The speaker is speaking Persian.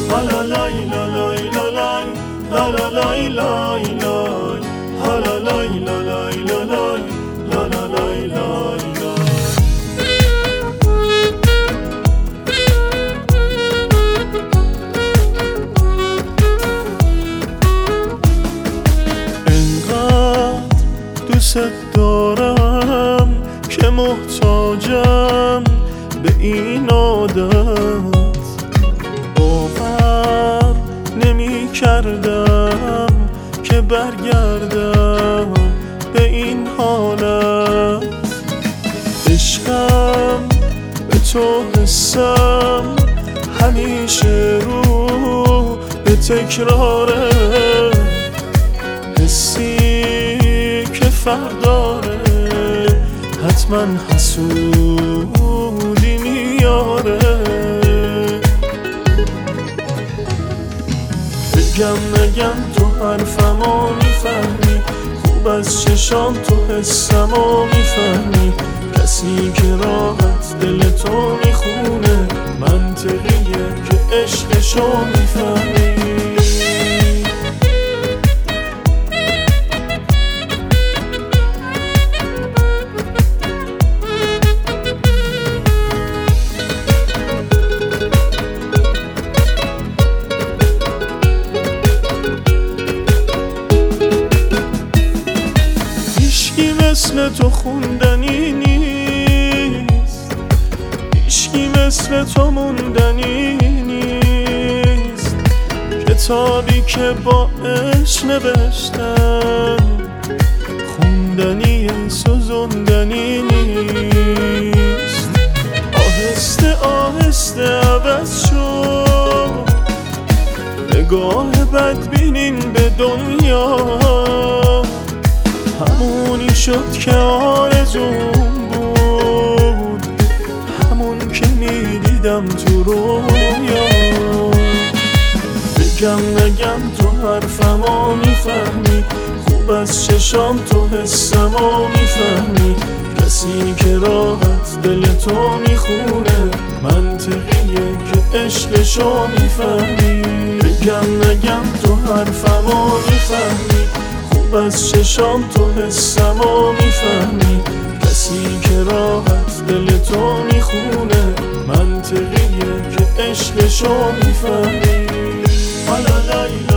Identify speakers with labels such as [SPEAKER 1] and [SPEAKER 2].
[SPEAKER 1] لا لای لا لای لا لای لا لا لای لای لای لا لای لا لای لا لای لا لا لای لای لای. انقدر دوست دارم که محتاجم به این عادت، باور نمی کردم که برگردم به این حالت. عشقم به تو حسم همیشه رو به تکراره، حسی که فرق داره حتما حسودی میاره. بگم نگم تو حرفمو میفهمی، خوب از چشام تو حسمو میفهمی. کسی که راحت دل تو میخونه منطقیه که عشقشو میفهمی. مثل تو خوندنی نیست، هیچکی مثل تو موندنی نیست. کتابی که با عشق نوشتم خوندنی سوزوندنی نیست. آهسته آهسته عوض شد نگاه بدبینیم به دنیا، همونی شد که آرزوم بود، همون که میدیدم تو رویا. بگم نگم تو حرفمو میفهمی، خوب از چشام تو حسمو میفهمی. کسی که راحت دل تو میخونه منطقیه که عشقشو میفهمی. بگم نگم تو حرفمو میفهمی، از چشام تو حسمو میفهمی. کسی که راحت دل تو میخونه منطقیه که عشقشو میفهمی. لا لای